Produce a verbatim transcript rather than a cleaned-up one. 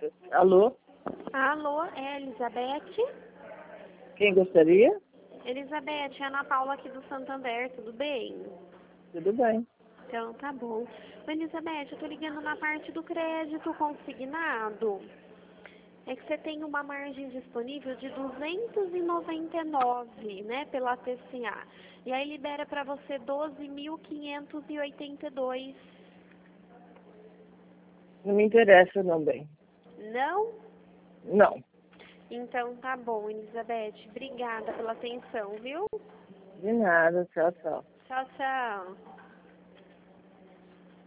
Alô? Alô, é a Elizabeth? Quem gostaria? Elizabeth, é a Ana Paula aqui do Santander, tudo bem? Tudo bem. Então tá bom. Ô, Elizabeth, eu tô ligando na parte do crédito consignado. É que você tem uma margem disponível de duzentos e noventa e nove, né, pela T C A. E aí libera para você doze mil quinhentos e oitenta e dois. Não me interessa não, bem. Não? Não. Então tá bom, Elizabeth. Obrigada pela atenção, viu? De nada. Tchau, tchau. Tchau, tchau.